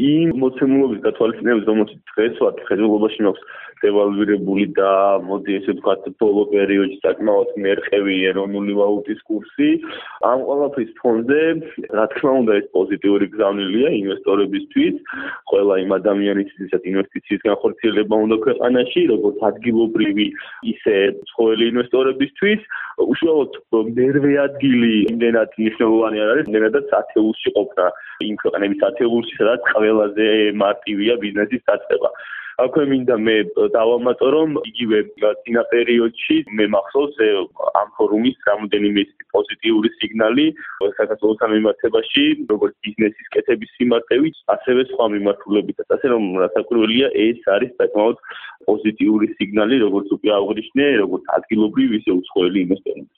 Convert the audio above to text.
იმ მოცემულობის გათვალისწინებით, რომელშიც დღეს ვართ, ხედულობაში მაქვს დევალვირებული და მოდი ესე ვთქვათ, ბოლო პერიოდში საკმაოდ მერყევი ეროვნული ვალუტის კურსი. ამ ყველაფრის ფონზე, რა თქმა უნდა, ეს პოზიტიური გზავნილია ინვესტორებისთვის, ყველა იმ ადამიანის, ვისაც ინვესტიციის განხორციელება უნდა ქვეყანაში, როგორც ადგილობრივი, ისე ცხოველი ინვესტორებისთვის. უშუალოდ მერვე ადგილი იმდენად მნიშვნელოვანი არ არის, იმდენადაც ათეულში ყოფნა იმ ქვეყნების ათეულში, სადაც ყველაზე მარტივია ბიზნესის დაწყება. აქვე მინდა მე დავამატო, რომ იგივე წინა პერიოდში მე მახსოვს ამ ფორუმის რამოდენიმე პოზიტიური სიგნალი საქართველოს მიმართებაში, როგორც ბიზნესის კეთების მიმართებით, ასევე სხვა მიმართულებითაც. ასე რომ რასაკვირველია, ეს არის საკმაოდ პოზიტიური სიგნალი, როგორც უკვე აღნიშნე, როგორც ადგილობრივი, ისე უცხოელი ინვესტორები.